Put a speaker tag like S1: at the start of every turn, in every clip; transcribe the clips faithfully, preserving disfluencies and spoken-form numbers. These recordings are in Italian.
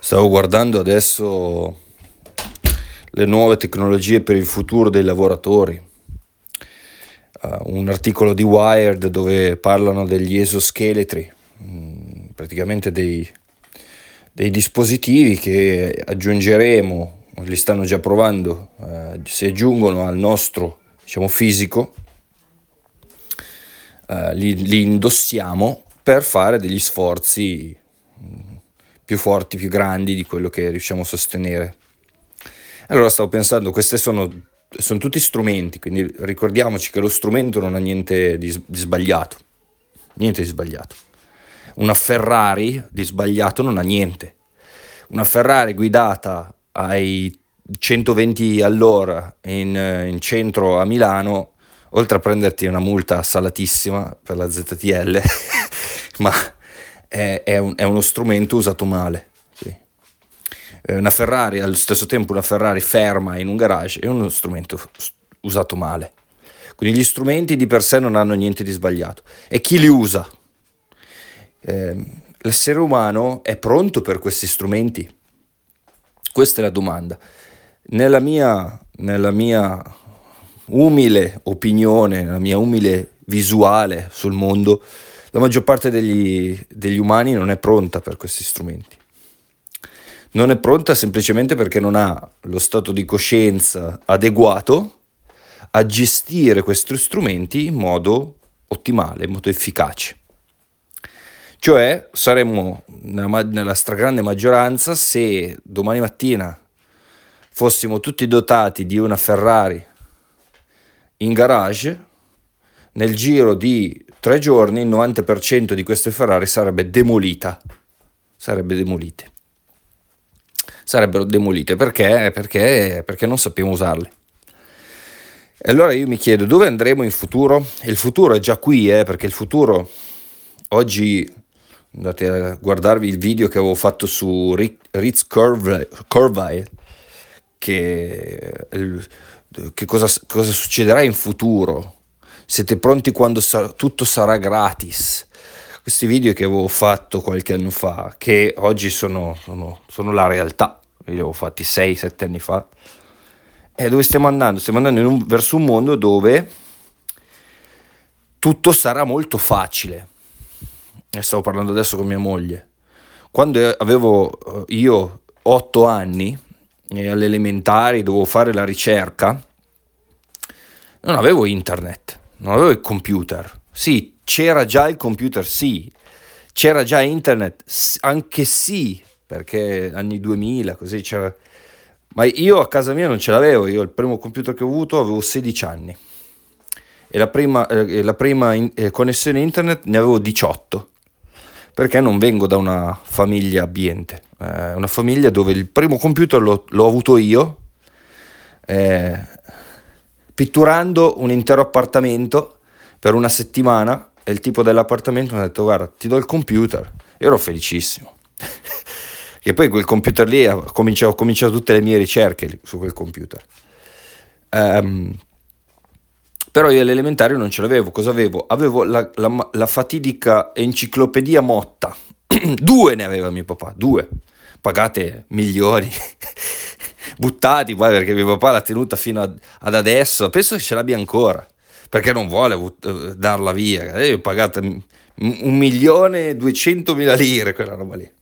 S1: Stavo guardando adesso le nuove tecnologie per il futuro dei lavoratori. Uh, un articolo di Wired dove parlano degli esoscheletri, mh, praticamente dei, dei dispositivi che aggiungeremo, li stanno già provando, uh, si aggiungono al nostro, diciamo, fisico, uh, li, li indossiamo per fare degli sforzi più forti, più grandi di quello che riusciamo a sostenere. Allora stavo pensando, questi sono, sono tutti strumenti, quindi ricordiamoci che lo strumento non ha niente di, di sbagliato, niente di sbagliato. Una Ferrari di sbagliato non ha niente. Una Ferrari guidata ai centoventi all'ora in, in centro a Milano, oltre a prenderti una multa salatissima per la Z T L, ma è, è, un, è uno strumento usato male. Sì. Una Ferrari, allo stesso tempo una Ferrari ferma in un garage, è uno strumento usato male. Quindi gli strumenti di per sé non hanno niente di sbagliato. E chi li usa? Eh, l'essere umano è pronto per questi strumenti? Questa è la domanda. Nella mia, nella mia umile opinione, nella mia umile visuale sul mondo, la maggior parte degli, degli umani non è pronta per questi strumenti. Non è pronta semplicemente perché non ha lo stato di coscienza adeguato a gestire questi strumenti in modo ottimale, in modo efficace. Cioè saremmo nella, nella stragrande maggioranza, se domani mattina fossimo tutti dotati di una Ferrari in garage, nel giro di tre giorni il novanta per cento di queste Ferrari sarebbe demolita, sarebbe demolite. sarebbero demolite perché? Perché, perché non sappiamo usarle. E allora io mi chiedo, dove andremo in futuro? Il futuro è già qui, eh, perché il futuro, oggi andate a guardarvi il video che avevo fatto su Ritz Corville, che, che cosa, cosa succederà in futuro. Siete pronti quando sa, tutto sarà gratis? Questi video che avevo fatto qualche anno fa, che oggi sono, sono, sono la realtà, li avevo fatti sei sette anni fa. E dove stiamo andando? Stiamo andando in un, verso un mondo dove tutto sarà molto facile. Ne stavo parlando adesso con mia moglie. Quando avevo io otto anni, e alle elementari dovevo fare la ricerca, non avevo internet, non avevo il computer. Sì, c'era già il computer, sì, c'era già internet, anche sì, perché anni duemila, così c'era. Ma io a casa mia non ce l'avevo, io il primo computer che ho avuto avevo sedici anni e la prima, eh, la prima in, eh, connessione internet ne avevo diciotto, perché non vengo da una famiglia abbiente, eh, una famiglia dove il primo computer l'ho, l'ho avuto io, eh, pitturando un intero appartamento per una settimana, e il tipo dell'appartamento mi ha detto: guarda, ti do il computer. Io ero felicissimo. E poi quel computer lì ho cominciato, ho cominciato tutte le mie ricerche su quel computer. Um, però io all'elementare non ce l'avevo. Cosa avevo? Avevo la, la, la fatidica enciclopedia Motta. Due ne aveva mio papà, due. Pagate milioni. Buttati poi, perché mio papà l'ha tenuta fino a, ad adesso. Penso che ce l'abbia ancora, perché non vuole uh, darla via. Io ho pagato un milione e duecentomila lire quella roba lì.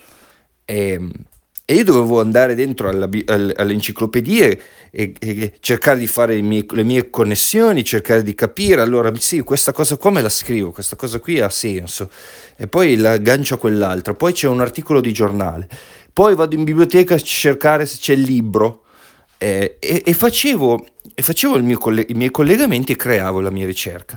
S1: E, e io dovevo andare dentro alla, alle, alle enciclopedie e, e cercare di fare mie, le mie connessioni, cercare di capire. Allora sì, questa cosa qua me la scrivo, questa cosa qui ha senso, e poi la aggancio a quell'altra, poi c'è un articolo di giornale, poi vado in biblioteca a cercare se c'è il libro, eh, e, e facevo, e facevo il mio coll- i miei collegamenti e creavo la mia ricerca.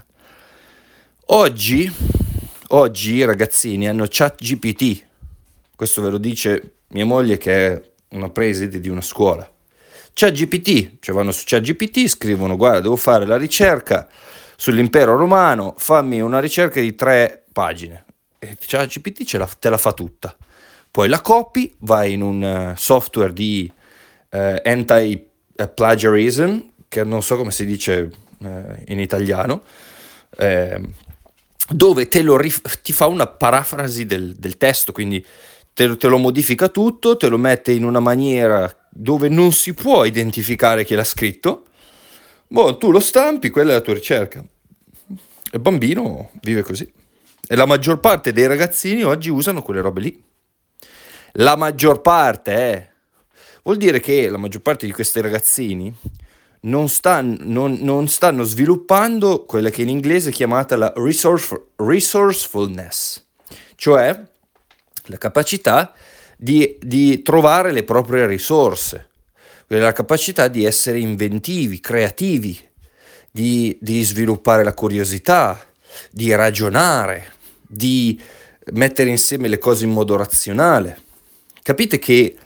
S1: Oggi, oggi i ragazzini hanno ChatGPT. Questo ve lo dice mia moglie, che è una preside di una scuola. ChatGPT, cioè vanno su ChatGPT, scrivono: guarda, devo fare la ricerca sull'impero romano, fammi una ricerca di tre pagine. E ChatGPT ce la, te la fa tutta. Poi la copy, vai in un uh, software di uh, anti-plagiarism, che non so come si dice uh, in italiano, eh, dove te lo rif- ti fa una parafrasi del, del testo, quindi te, te lo modifica tutto, te lo mette in una maniera dove non si può identificare chi l'ha scritto. Boh, tu lo stampi, quella è la tua ricerca. Il bambino vive così. E la maggior parte dei ragazzini oggi usano quelle robe lì. La maggior parte, eh. Vuol dire che la maggior parte di questi ragazzini non, stan- non- non stanno sviluppando quella che in inglese è chiamata la resource- resourcefulness, cioè la capacità di, di trovare le proprie risorse, la capacità di essere inventivi, creativi, di, di sviluppare la curiosità, di ragionare, di mettere insieme le cose in modo razionale. Capite che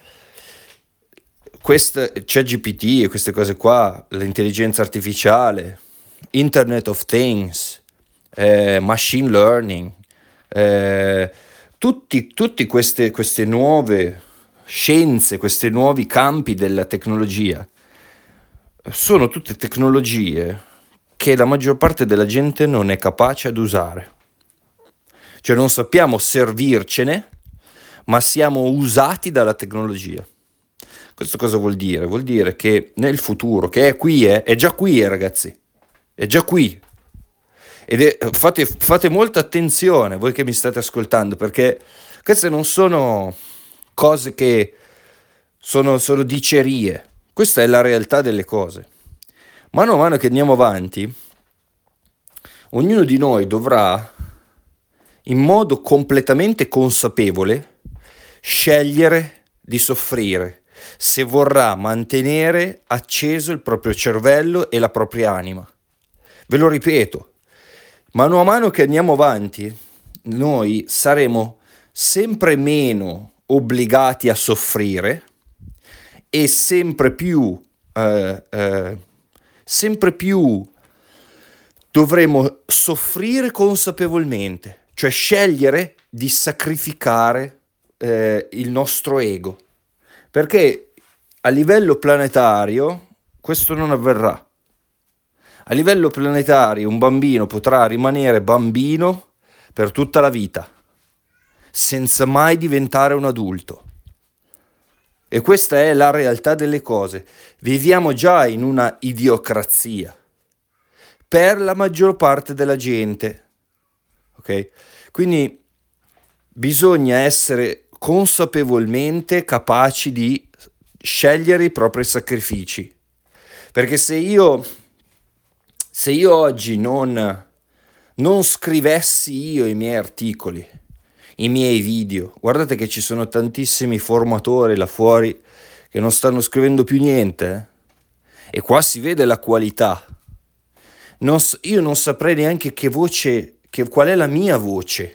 S1: questa ChatGPT e queste cose qua, l'intelligenza artificiale, Internet of Things, eh, machine learning, eh, tutti, tutti queste, queste nuove scienze, questi nuovi campi della tecnologia, sono tutte tecnologie che la maggior parte della gente non è capace ad usare. Cioè non sappiamo servircene, ma siamo usati dalla tecnologia. Questo cosa vuol dire? Vuol dire che nel futuro, che è qui, eh, è già qui, eh, ragazzi, è già qui. Ed è, fate, fate molta attenzione, voi che mi state ascoltando, perché queste non sono cose che sono, sono dicerie. Questa è la realtà delle cose. Mano a mano che andiamo avanti, ognuno di noi dovrà, in modo completamente consapevole, scegliere di soffrire se vorrà mantenere acceso il proprio cervello e la propria anima. Ve lo ripeto, mano a mano che andiamo avanti, noi saremo sempre meno obbligati a soffrire e sempre più, eh, eh, sempre più dovremo soffrire consapevolmente, cioè scegliere di sacrificare eh, il nostro ego, perché a livello planetario questo non avverrà. A livello planetario un bambino potrà rimanere bambino per tutta la vita, senza mai diventare un adulto. E questa è la realtà delle cose. Viviamo già in una idiocrazia per la maggior parte della gente. Ok? Quindi bisogna essere consapevolmente capaci di scegliere i propri sacrifici. Perché se io, se io oggi non, non scrivessi io i miei articoli, i miei video, guardate che ci sono tantissimi formatori là fuori che non stanno scrivendo più niente, eh? E qua si vede la qualità. Non, io non saprei neanche che voce, che, qual è la mia voce.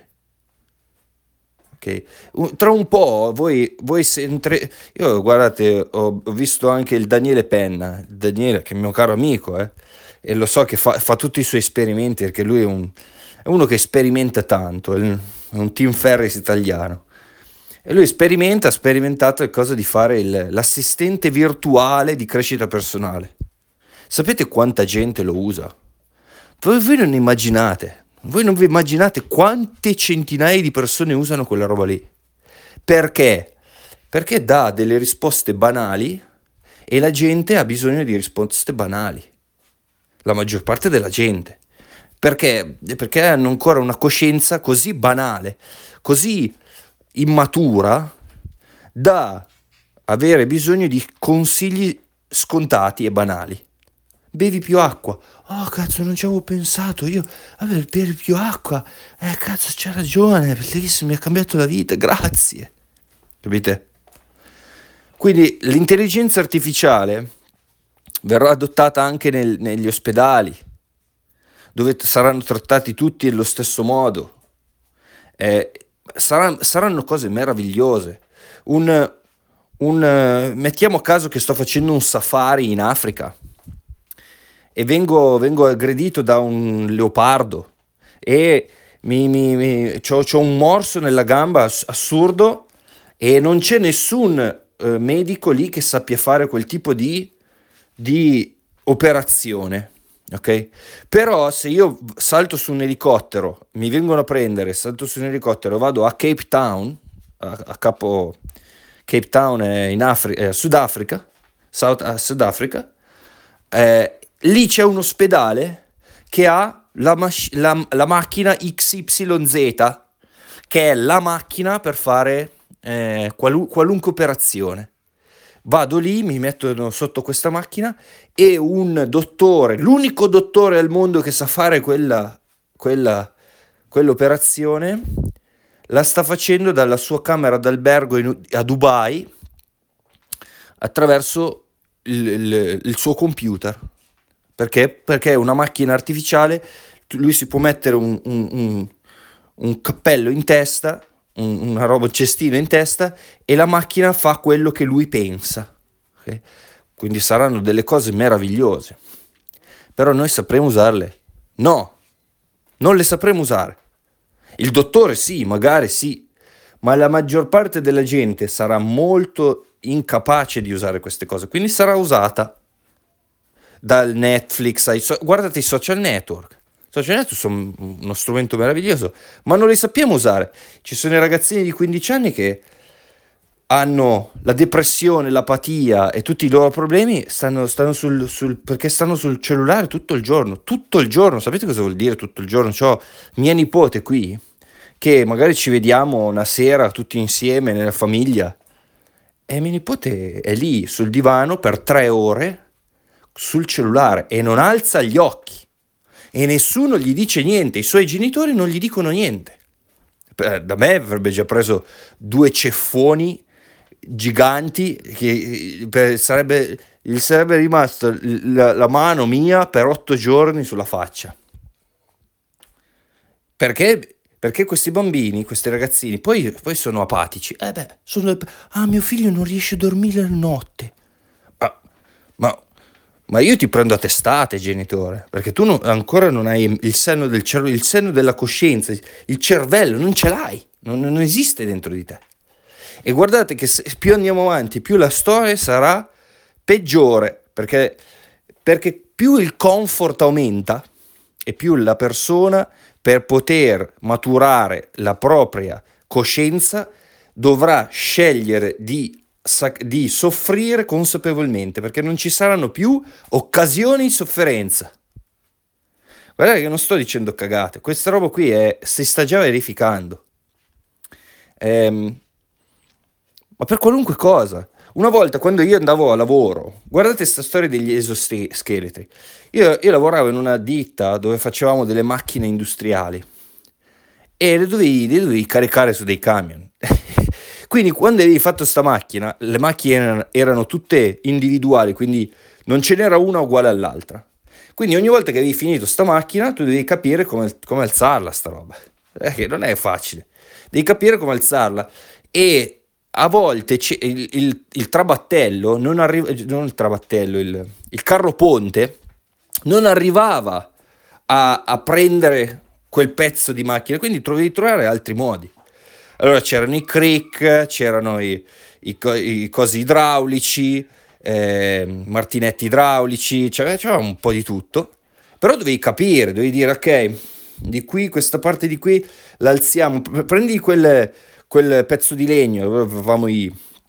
S1: Okay. Tra un po' voi, voi sentre... Io guardate, ho, ho visto anche il Daniele Penna, Daniele che è mio caro amico, eh, e lo so che fa, fa tutti i suoi esperimenti, perché lui è, un, è uno che sperimenta tanto, è un, è un Tim Ferriss italiano. E lui sperimenta, ha sperimentato il cosa di fare il, l'assistente virtuale di crescita personale. Sapete quanta gente lo usa? Voi, voi non immaginate. Voi non vi immaginate quante centinaia di persone usano quella roba lì. Perché? Perché dà delle risposte banali e la gente ha bisogno di risposte banali. La maggior parte della gente. Perché? Perché hanno ancora una coscienza così banale, così immatura, da avere bisogno di consigli scontati e banali. Bevi più acqua. Oh cazzo, non ci avevo pensato, io vabbè, bevi più acqua, eh cazzo c'ha ragione, bellissimo, mi ha cambiato la vita, grazie. Capite? Quindi l'intelligenza artificiale verrà adottata anche nel, negli ospedali, dove saranno trattati tutti allo stesso modo. Eh, saranno, saranno cose meravigliose. Un, un, mettiamo a caso che sto facendo un safari in Africa e vengo, vengo aggredito da un leopardo e mi, mi, mi, c'ho, c'ho un morso nella gamba assurdo e non c'è nessun eh, medico lì che sappia fare quel tipo di, di operazione, ok? Però se io salto su un elicottero, mi vengono a prendere, salto su un elicottero, vado a Cape Town, a, a capo Cape Town, eh, in Afri- eh, Sudafrica, South, a Sudafrica. Eh, lì c'è un ospedale che ha la, masci- la- la macchina X Y Z, che è la macchina per fare eh, qualu- qualunque operazione. Vado lì, mi mettono sotto questa macchina e un dottore, l'unico dottore al mondo che sa fare quella, quella, quell'operazione, la sta facendo dalla sua camera d'albergo in- a Dubai attraverso il, il- il suo computer. Perché? Perché è una macchina artificiale, tu- lui si può mettere un, un- un- un cappello in testa, un- una roba, un cestino in testa, e la macchina fa quello che lui pensa. Ok? Quindi saranno delle cose meravigliose. Però noi sapremo usarle? No, non le sapremo usare. Il dottore sì, magari sì, ma la maggior parte della gente sarà molto incapace di usare queste cose, quindi sarà usata dal Netflix ai so- guardate i social network. I social network sono uno strumento meraviglioso, ma non li sappiamo usare. Ci sono i ragazzini di quindici anni che hanno la depressione, l'apatia e tutti i loro problemi stanno, stanno sul, sul- perché stanno sul cellulare tutto il giorno, tutto il giorno. Sapete cosa vuol dire tutto il giorno? C'ho mia nipote qui, che magari ci vediamo una sera tutti insieme nella famiglia, e mia nipote è lì sul divano per tre ore sul cellulare e non alza gli occhi e nessuno gli dice niente, i suoi genitori non gli dicono niente. Eh, Da me avrebbe già preso due ceffoni giganti che eh, per- sarebbe, gli sarebbe rimasto l- la, la mano mia per otto giorni sulla faccia. Perché? Perché questi bambini, questi ragazzini, poi, poi sono apatici. Eh beh, sono... Ah, mio figlio non riesce a dormire la notte. Ma, ma, ma io ti prendo a testate, genitore, perché tu non- ancora non hai il senno del cervello, il senno della coscienza, il cervello, non ce l'hai, non, non esiste dentro di te. E guardate che se- più andiamo avanti, più la storia sarà peggiore, perché, perché più il comfort aumenta e più la persona, per poter maturare la propria coscienza, dovrà scegliere di, sac- di soffrire consapevolmente, perché non ci saranno più occasioni di sofferenza. Guardate che non sto dicendo cagate, questa roba qui è, si sta già verificando. Ehm, ma per qualunque cosa. Una volta quando io andavo a lavoro, guardate questa storia degli esoscheletri. Io, io lavoravo in una ditta dove facevamo delle macchine industriali e le dovevi, le dovevi caricare su dei camion. Quindi quando avevi fatto sta macchina, le macchine erano, erano tutte individuali, quindi non ce n'era una uguale all'altra. Quindi ogni volta che avevi finito sta macchina, tu devi capire come, come alzarla sta roba. Eh, che non è facile. Devi capire come alzarla. E a volte c'è- il, il- il trabattello non arriva, non il trabattello, il, il carro ponte non arrivava a, a prendere quel pezzo di macchina, quindi dovevi trovare altri modi. Allora c'erano i crick, c'erano i, i co- i cosi idraulici, eh, martinetti idraulici, c'era, c'era un po' di tutto, però dovevi capire, dovevi dire ok, di qui, questa parte di qui l'alziamo, P- prendi quel, quel pezzo di legno, dove avevamo i,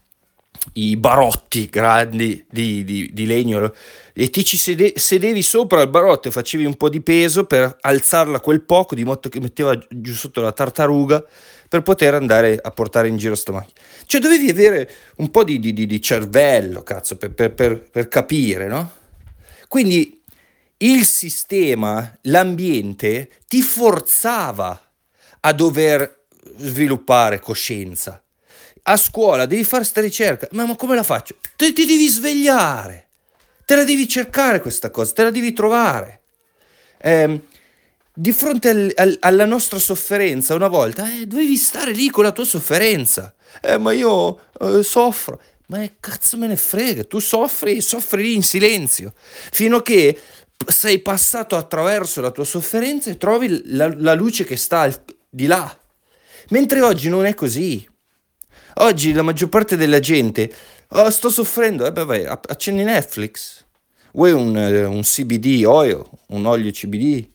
S1: i barotti grandi di, di- di legno e ti ci sede- sedevi sopra il barotto e facevi un po' di peso per alzarla quel poco di modo che metteva giù sotto la tartaruga per poter andare a portare in giro sta macchina. Cioè dovevi avere un po' di, di- di- di cervello, cazzo, per, per- per- per capire, no? Quindi il sistema, l'ambiente ti forzava a dover sviluppare coscienza. A scuola devi fare sta ricerca, ma, ma come la faccio? Te, ti devi svegliare, te la devi cercare questa cosa, te la devi trovare. Ehm, di fronte al- al- alla nostra sofferenza, una volta, eh, dovevi stare lì con la tua sofferenza. Eh, ma io eh, soffro. Ma che cazzo me ne frega, tu soffri, soffri lì in silenzio, fino a che sei passato attraverso la tua sofferenza e trovi la, la luce che sta al- di là. Mentre oggi non è così. Oggi la maggior parte della gente, "Oh, sto soffrendo, eh beh, vai, app- accendi Netflix, vuoi un, eh, un C B D oil, un olio C B D,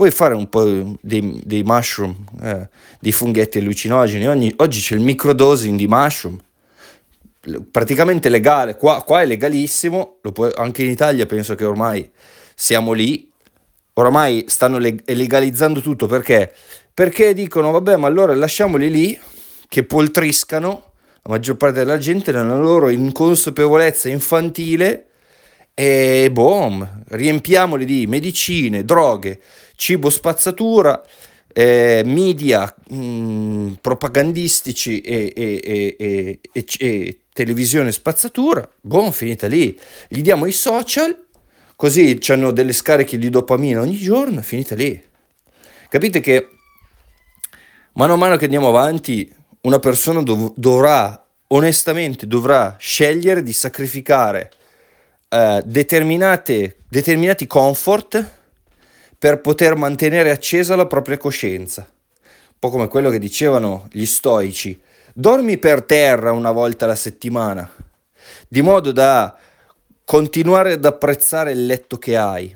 S1: puoi fare un po' dei, dei mushroom, eh, dei funghetti allucinogeni. Ogni- oggi c'è il microdosing di mushroom, l- praticamente legale, qua, qua è legalissimo, lo puoi- anche in Italia penso che ormai siamo lì, oramai stanno leg- legalizzando tutto perché? Perché dicono, vabbè, ma allora lasciamoli lì che poltriscano la maggior parte della gente nella loro inconsapevolezza infantile e boom, riempiamoli di medicine, droghe, cibo spazzatura, eh, media mh, propagandistici e, e- e- e- e- e televisione spazzatura, boom, finita lì. Gli diamo i social, così hanno delle scariche di dopamina ogni giorno, finita lì. Capite che mano a mano che andiamo avanti, una persona dov- dovrà, onestamente, dovrà scegliere di sacrificare eh, determinate, determinati comfort per poter mantenere accesa la propria coscienza. Un po' come quello che dicevano gli stoici: dormi per terra una volta alla settimana, di modo da continuare ad apprezzare il letto che hai.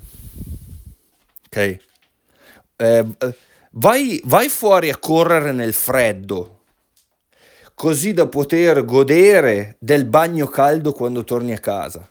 S1: Ok? Eh, eh, vai, vai fuori a correre nel freddo, così da poter godere del bagno caldo quando torni a casa.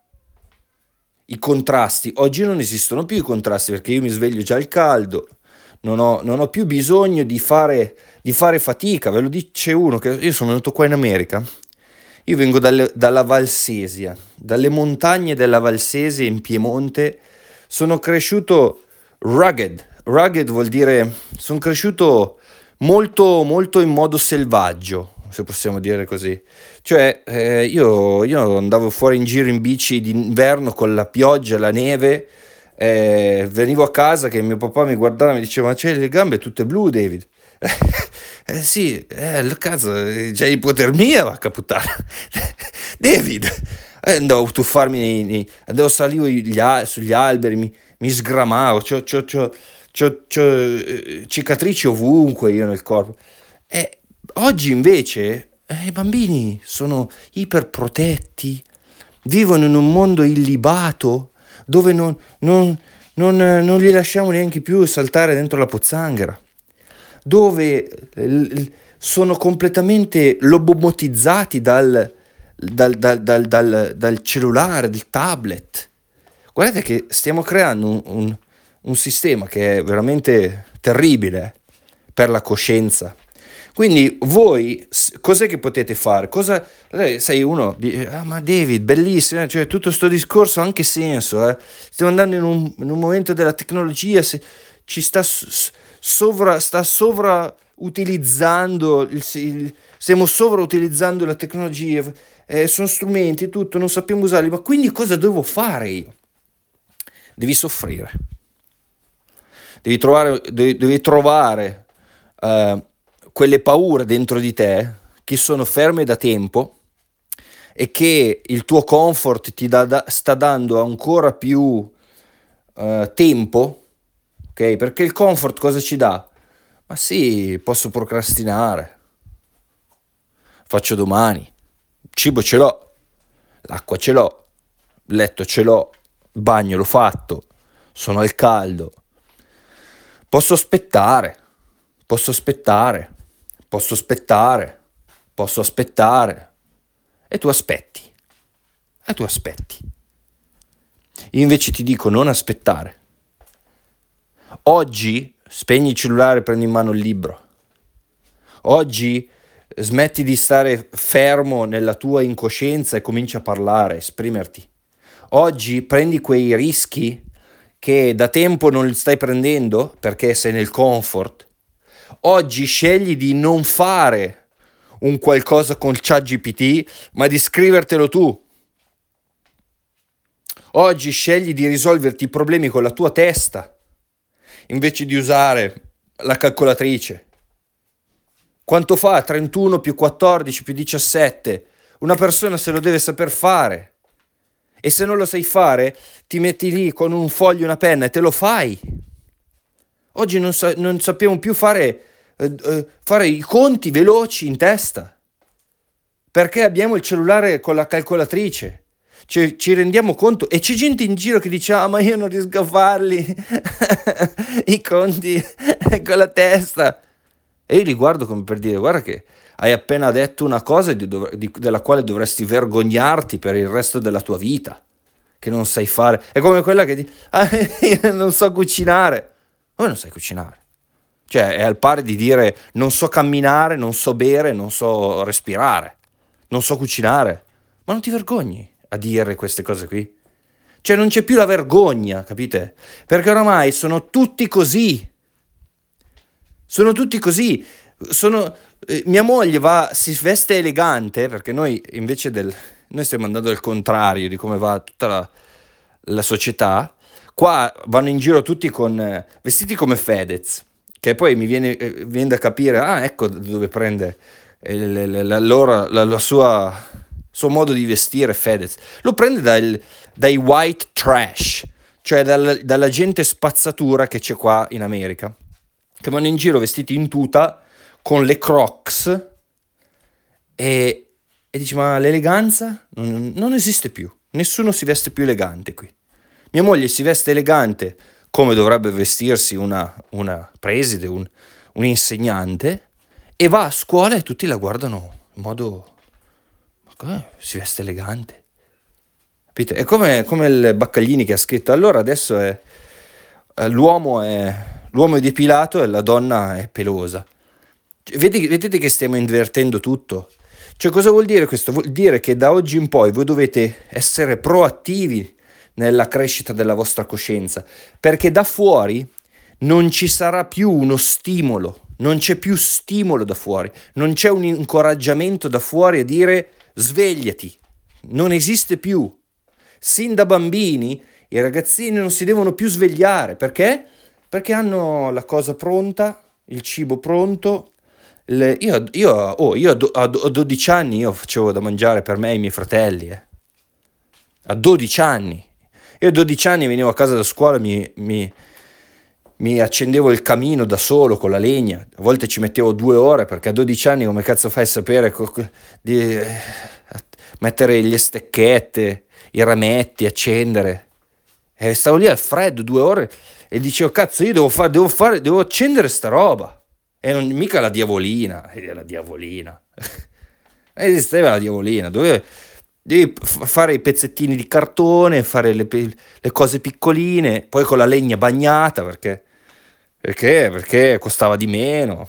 S1: I contrasti, oggi non esistono più i contrasti perché io mi sveglio già al caldo, non ho, non ho più bisogno di fare, di fare fatica, ve lo dice uno che io sono venuto qua in America, io vengo dalle- dalla Valsesia, dalle montagne della Valsesia in Piemonte, sono cresciuto rugged, rugged vuol dire, sono cresciuto molto, molto in modo selvaggio, se possiamo dire così. Cioè, eh, io, io andavo fuori in giro in bici d'inverno con la pioggia, la neve, eh, venivo a casa che mio papà mi guardava e mi diceva: ma c'hai le gambe tutte blu, David? Eh sì, eh, al caso, eh, c'è ipotermia, vacca puttana. David, eh, andavo a tuffarmi, nei- nei- andavo salivo gli al- sugli alberi, mi, mi sgramavo, c'ho, c'ho- c'ho- c'ho- c'ho, eh, cicatrici ovunque io nel corpo. E oggi invece eh, i bambini sono iperprotetti, vivono in un mondo illibato dove non, non- non, eh, non li lasciamo neanche più saltare dentro la pozzanghera, dove eh, l- sono completamente lobotomizzati dal, dal, dal- dal- dal- dal cellulare, del tablet. Guardate che stiamo creando un, un- un sistema che è veramente terribile per la coscienza. Quindi voi s- cos'è che potete fare? Cosa, eh, sei uno di, ah, ma David, bellissimo, eh, cioè tutto questo discorso ha anche senso, eh. Stiamo andando in un, in un momento della tecnologia, se, ci sta, s- s- sovra, sta sovrautilizzando, il, il- stiamo sovrautilizzando la tecnologia, eh, sono strumenti e tutto, non sappiamo usarli, ma quindi cosa devo fare io? Devi soffrire, devi trovare, devi, devi trovare eh, quelle paure dentro di te che sono ferme da tempo e che il tuo comfort ti dà- da- sta dando ancora più eh, tempo, ok? Perché il comfort cosa ci dà? Ma sì, posso procrastinare, faccio domani, cibo ce l'ho, l'acqua ce l'ho, letto ce l'ho, bagno l'ho fatto, sono al caldo, posso aspettare, posso aspettare, posso aspettare, posso aspettare. E tu aspetti, e tu aspetti. Io invece ti dico non aspettare. Oggi spegni il cellulare e prendi in mano il libro. Oggi smetti di stare fermo nella tua incoscienza e cominci a parlare, esprimerti. Oggi prendi quei rischi che da tempo non li stai prendendo perché sei nel comfort. Oggi scegli di non fare un qualcosa con ChatGPT, ma di scrivertelo tu. Oggi scegli di risolverti i problemi con la tua testa, invece di usare la calcolatrice. Quanto fa trentuno più quattordici più diciassette? Una persona se lo deve saper fare. E se non lo sai fare, ti metti lì con un foglio e una penna e te lo fai. Oggi non, sa- non sappiamo più fare, eh, eh, fare i conti veloci in testa, perché abbiamo il cellulare con la calcolatrice. Cioè, ci rendiamo conto e c'è gente in giro che dice: "Ah, ma io non riesco a farli i conti con la testa". E io li guardo come per dire: "Guarda che hai appena detto una cosa di dov di della quale dovresti vergognarti per il resto della tua vita, che non sai fare". È come quella che di: "Ah, io non so cucinare". Come non sai cucinare? Cioè, è al pari di dire: "Non so camminare, non so bere, non so respirare, non so cucinare". Ma non ti vergogni a dire queste cose qui? Cioè, non c'è più la vergogna, capite? Perché oramai sono tutti così. Sono tutti così. Sono, eh, mia moglie va, si veste elegante, perché noi invece del, noi stiamo andando al contrario di come va tutta la, la società. Qua vanno in giro tutti con eh, vestiti come Fedez, che poi mi viene, eh, viene da capire, ah, ecco da dove prende eh, le- le- la, loro- la- la sua, suo modo di vestire Fedez. Lo prende dal- dai white trash, cioè dal- dalla gente spazzatura che c'è qua in America, che vanno in giro vestiti in tuta con le Crocs e, e dici: "Ma l'eleganza non, non esiste più, nessuno si veste più elegante qui". Mia moglie si veste elegante come dovrebbe vestirsi una, una preside, un, un insegnante, e va a scuola e tutti la guardano in modo: "Ma come si veste elegante?". Capite? È come, come il Baccaglini che ha scritto: "Allora adesso è, eh, l'uomo è, l'uomo è depilato e la donna è pelosa". Cioè, vedi- vedete che stiamo invertendo tutto? Cioè, cosa vuol dire questo? Vuol dire che da oggi in poi voi dovete essere proattivi nella crescita della vostra coscienza, perché da fuori non ci sarà più uno stimolo, non c'è più stimolo da fuori, non c'è un incoraggiamento da fuori a dire: "Svegliati", non esiste più. Sin da bambini i ragazzini non si devono più svegliare, perché? Perché hanno la cosa pronta, il cibo pronto. Le- io, io, oh, io a do- a do- a dodici anni io facevo da mangiare per me e i miei fratelli, eh. A dodici anni. Io a dodici anni venivo a casa da scuola, mi, mi- mi accendevo il camino da solo con la legna, a volte ci mettevo due ore, perché a dodici anni come cazzo fai a sapere co- co- di eh, mettere le stecchette, i rametti, accendere? E stavo lì al freddo due ore e dicevo: "Cazzo, io devo fare, devo fare, devo accendere sta roba". E non mica la diavolina, eh, la diavolina. Esisteva la diavolina, dove devi f- fare i pezzettini di cartone, fare le, pe- le cose piccoline, poi con la legna bagnata, perché, perché, perché costava di meno.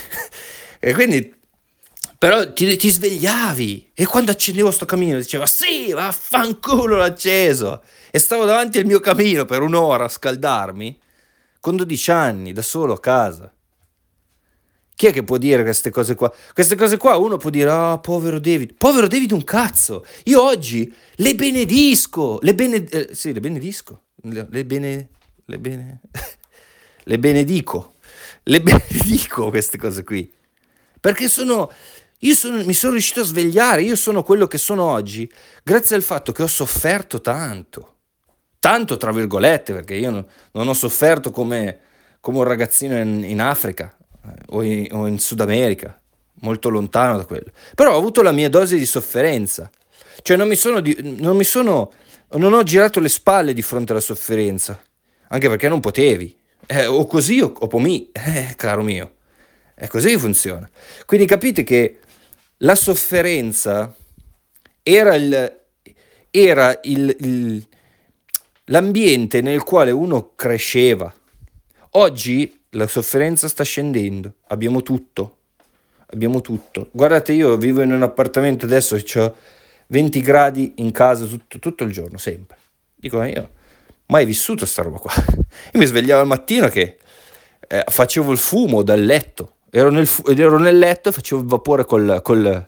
S1: E quindi, però ti, ti svegliavi e quando accendevo sto camino diceva: "Sì, vaffanculo, l'ho acceso". E stavo davanti al mio camino per un'ora a scaldarmi, con dodici anni, da solo a casa. Chi è che può dire queste cose qua? Queste cose qua uno può dire: "Ah, povero David". Povero David un cazzo. Io oggi le benedisco, le bene, eh, sì, le benedisco, le, le bene, le bene, le benedico, le benedico queste cose qui. Perché sono, io sono, mi sono riuscito a svegliare, io sono quello che sono oggi, grazie al fatto che ho sofferto tanto. Tanto tra virgolette, perché io no- non ho sofferto come, come un ragazzino in, in Africa eh, o in, o in Sud America, molto lontano da quello. Però ho avuto la mia dose di sofferenza. Cioè non mi sono, di- non mi sono, non ho girato le spalle di fronte alla sofferenza, anche perché non potevi. Eh, o così o, o pomì, eh, caro mio. È così che funziona. Quindi capite che la sofferenza era il, era il, il- l'ambiente nel quale uno cresceva. Oggi la sofferenza sta scendendo, abbiamo tutto, abbiamo tutto. Guardate, io vivo in un appartamento adesso e ho venti gradi in casa tutto, tutto il giorno, sempre. Dico, ma io mai vissuto sta roba qua. Io mi svegliavo al mattino che eh, facevo il fumo dal letto, ero nel, fu- ero nel letto e facevo il vapore col, col,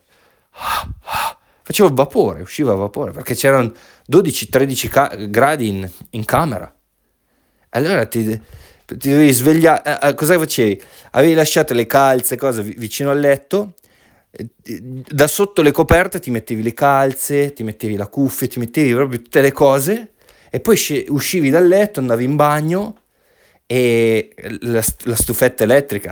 S1: facevo il vapore, usciva il vapore, perché c'erano dodici tredici ca- gradi in, in camera. Allora ti, ti dovevi svegliare, eh, eh, cosa facevi? Avevi lasciato le calze, cose vi- vicino al letto, eh, da sotto le coperte ti mettevi le calze, ti mettevi la cuffia, ti mettevi proprio tutte le cose, e poi sce- uscivi dal letto, andavi in bagno, e la, la stufetta elettrica,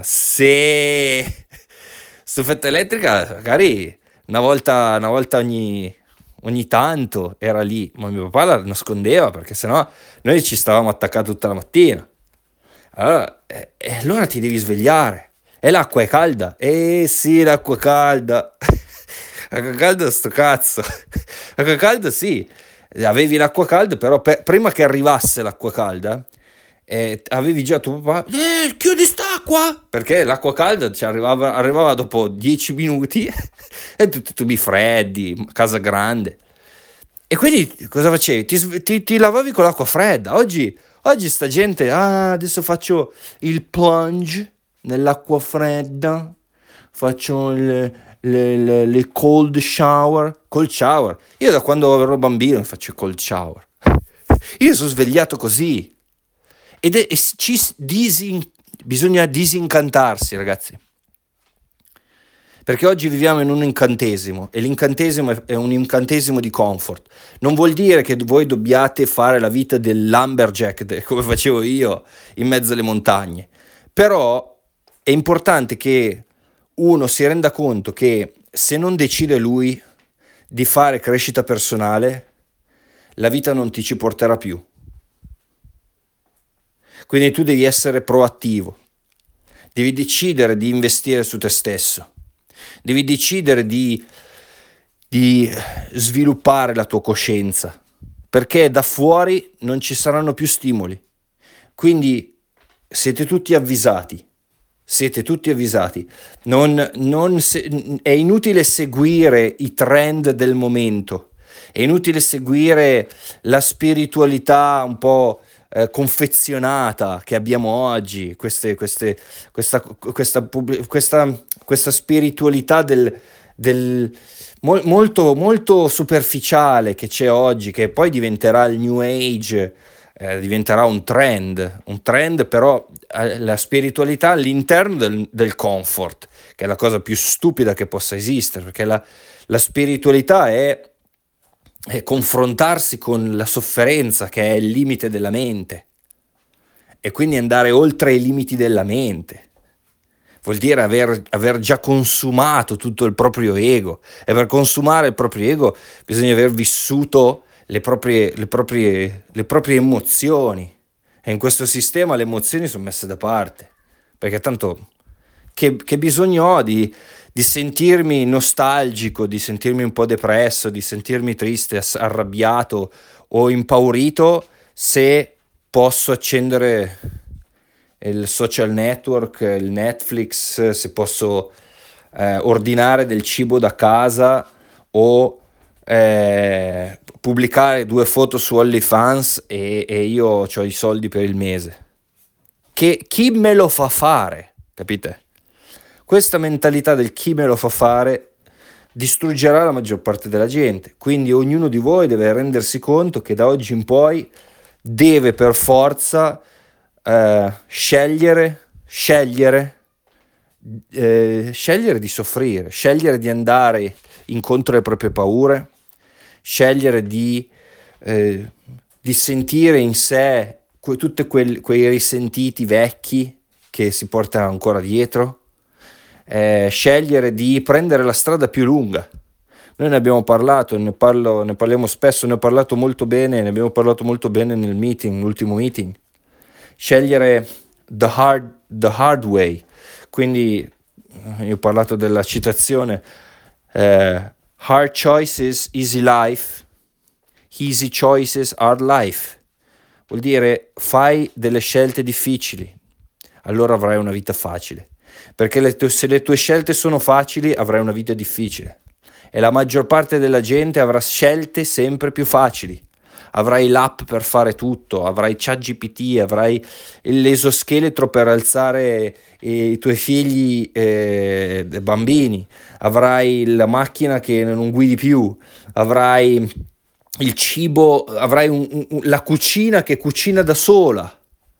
S1: se stufetta elettrica, magari una volta, una volta ogni, ogni tanto era lì, ma mio papà la nascondeva perché sennò noi ci stavamo attaccati tutta la mattina. Allora, eh, eh, allora ti devi svegliare. E l'acqua è calda? Eh sì, l'acqua è calda. L'acqua calda sto cazzo. L'acqua calda sì. Avevi l'acqua calda, però per- prima che arrivasse l'acqua calda, eh, avevi già tuo papà, eh, chiudi st'acqua! Perché l'acqua calda ci arrivava, arrivava dopo dieci minuti e tutti tubi freddi, casa grande. E quindi cosa facevi? Ti, sve- ti- ti lavavi con l'acqua fredda. Oggi, oggi sta gente, ah, adesso faccio il plunge nell'acqua fredda, faccio le, le- le- le cold shower. Cold shower. Io da quando ero bambino faccio il cold shower. Io sono svegliato così. Ed è, e ci s- disin- bisogna disincantarsi, ragazzi. Perché oggi viviamo in un incantesimo e l'incantesimo è è un incantesimo di comfort. Non vuol dire che voi dobbiate fare la vita del lumberjack, de- come facevo io, in mezzo alle montagne. Però è importante che uno si renda conto che se non decide lui di fare crescita personale, la vita non ti ci porterà più. Quindi tu devi essere proattivo, devi decidere di investire su te stesso, devi decidere di, di sviluppare la tua coscienza, perché da fuori non ci saranno più stimoli. Quindi siete tutti avvisati, siete tutti avvisati. Non, non se- è inutile seguire i trend del momento, è inutile seguire la spiritualità un po' eh, confezionata che abbiamo oggi, queste, queste, questa, questa, pub- questa, questa spiritualità del, del mol- molto, molto superficiale che c'è oggi, che poi diventerà il New Age, eh, diventerà un trend, un trend però eh, la spiritualità all'interno del, del comfort, che è la cosa più stupida che possa esistere, perché la, la spiritualità è, è confrontarsi con la sofferenza che è il limite della mente e quindi andare oltre i limiti della mente. Vuol dire aver, aver già consumato tutto il proprio ego e per consumare il proprio ego bisogna aver vissuto le proprie, le proprie, le proprie emozioni e in questo sistema le emozioni sono messe da parte perché tanto che, che bisogno ho di, di sentirmi nostalgico, di sentirmi un po' depresso, di sentirmi triste, ass- arrabbiato o impaurito se posso accendere il social network, il Netflix, se posso eh, ordinare del cibo da casa o eh, pubblicare due foto su OnlyFans e, e io ho i soldi per il mese. Che chi me lo fa fare, capite? Questa mentalità del chi me lo fa fare distruggerà la maggior parte della gente. Quindi ognuno di voi deve rendersi conto che da oggi in poi deve per forza eh, scegliere, scegliere, eh, scegliere di soffrire, scegliere di andare incontro alle proprie paure, scegliere di, eh, di sentire in sé que- tutti quei risentiti vecchi che si portano ancora dietro, eh, scegliere di prendere la strada più lunga. Noi ne abbiamo parlato, ne, parlo, ne parliamo spesso, ne ho parlato molto bene, ne abbiamo parlato molto bene nel meeting, l'ultimo meeting. Scegliere the hard, the hard way. Quindi eh, io ho parlato della citazione eh, hard choices, easy life, easy choices, hard life. Vuol dire fai delle scelte difficili, allora avrai una vita facile. Perché le tue- se le tue scelte sono facili, avrai una vita difficile. E la maggior parte della gente avrà scelte sempre più facili. Avrai l'app per fare tutto, avrai ChatGPT, avrai l'esoscheletro per alzare eh, i tuoi figli eh, bambini, avrai la macchina che non guidi più, avrai il cibo, avrai un- un- la cucina che cucina da sola,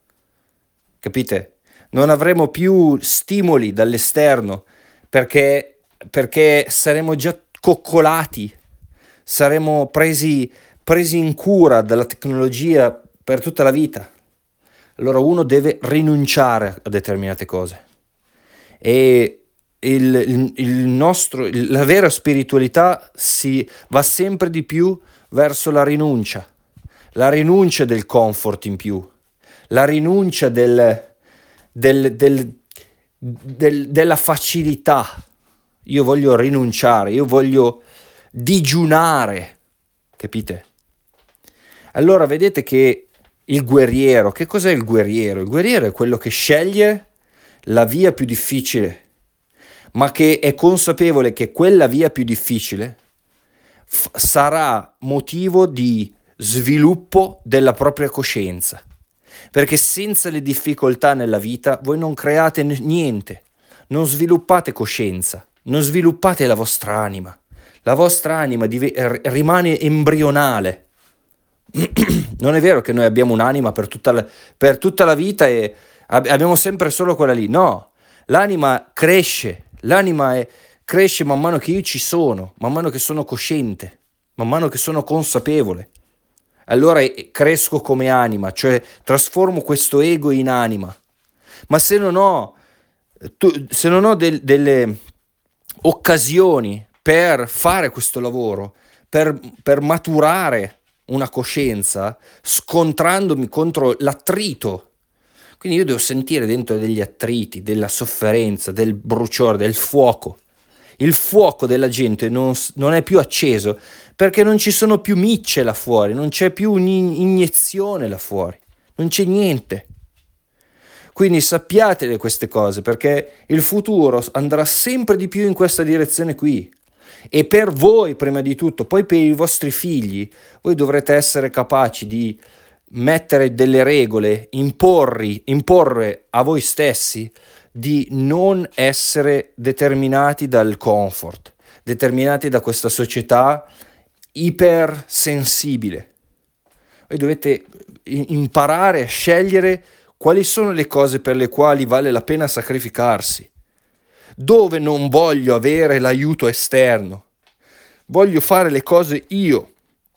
S1: capite? Non avremo più stimoli dall'esterno perché, perché saremo già coccolati, saremo presi, presi in cura dalla tecnologia per tutta la vita. Allora uno deve rinunciare a determinate cose e il, il- il nostro, il- la vera spiritualità si va sempre di più verso la rinuncia, la rinuncia del comfort in più, la rinuncia del, del- del- del- della facilità. Io voglio rinunciare, io voglio digiunare, capite? Allora vedete che il guerriero, che cos'è il guerriero? Il guerriero è quello che sceglie la via più difficile, ma che è consapevole che quella via più difficile f- sarà motivo di sviluppo della propria coscienza. Perché senza le difficoltà nella vita voi non create n- niente, non sviluppate coscienza, non sviluppate la vostra anima. La vostra anima dive- r- rimane embrionale. Non è vero che noi abbiamo un'anima per tutta la, per tutta la vita e ab- abbiamo sempre solo quella lì. No, l'anima cresce, l'anima è- cresce man mano che io ci sono, man mano che sono cosciente, man mano che sono consapevole. Allora eh, cresco come anima, cioè trasformo questo ego in anima. Ma se non ho, tu- se non ho del- delle occasioni per fare questo lavoro, per, per maturare una coscienza, scontrandomi contro l'attrito. Quindi io devo sentire dentro degli attriti, della sofferenza, del bruciore, del fuoco. Il fuoco della gente non, s- non è più acceso perché non ci sono più micce là fuori, non c'è più un'iniezione là fuori, non c'è niente. Quindi sappiate queste cose perché il futuro andrà sempre di più in questa direzione qui. E per voi, prima di tutto, poi per i vostri figli, voi dovrete essere capaci di mettere delle regole, imporri, imporre a voi stessi di non essere determinati dal comfort, determinati da questa società ipersensibile. Voi dovete imparare a scegliere quali sono le cose per le quali vale la pena sacrificarsi, dove non voglio avere l'aiuto esterno, voglio fare le cose io.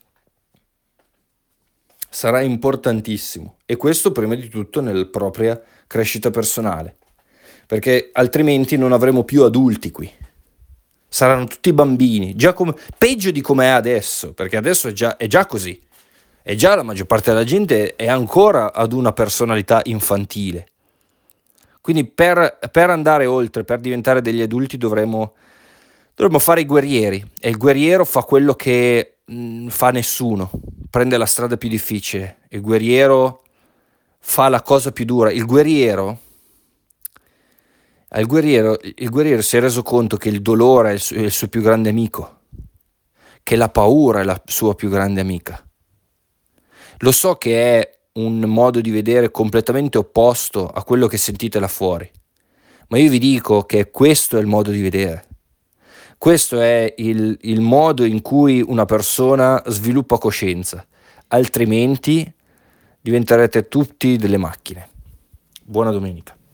S1: Sarà importantissimo e questo prima di tutto nella propria crescita personale, perché altrimenti non avremo più adulti qui. Saranno tutti bambini, già come, peggio di come è adesso, perché adesso è già, è già così. È già la maggior parte della gente è ancora ad una personalità infantile. Quindi per, per andare oltre, per diventare degli adulti dovremo, dovremo fare i guerrieri e il guerriero fa quello che mh, fa nessuno, prende la strada più difficile, il guerriero fa la cosa più dura, il guerriero, il guerriero, il guerriero si è reso conto che il dolore è il suo, è il suo più grande amico, che la paura è la sua più grande amica. Lo so che è un modo di vedere completamente opposto a quello che sentite là fuori, ma io vi dico che questo è il modo di vedere. Questo è il, il modo in cui una persona sviluppa coscienza, altrimenti diventerete tutti delle macchine. Buona domenica.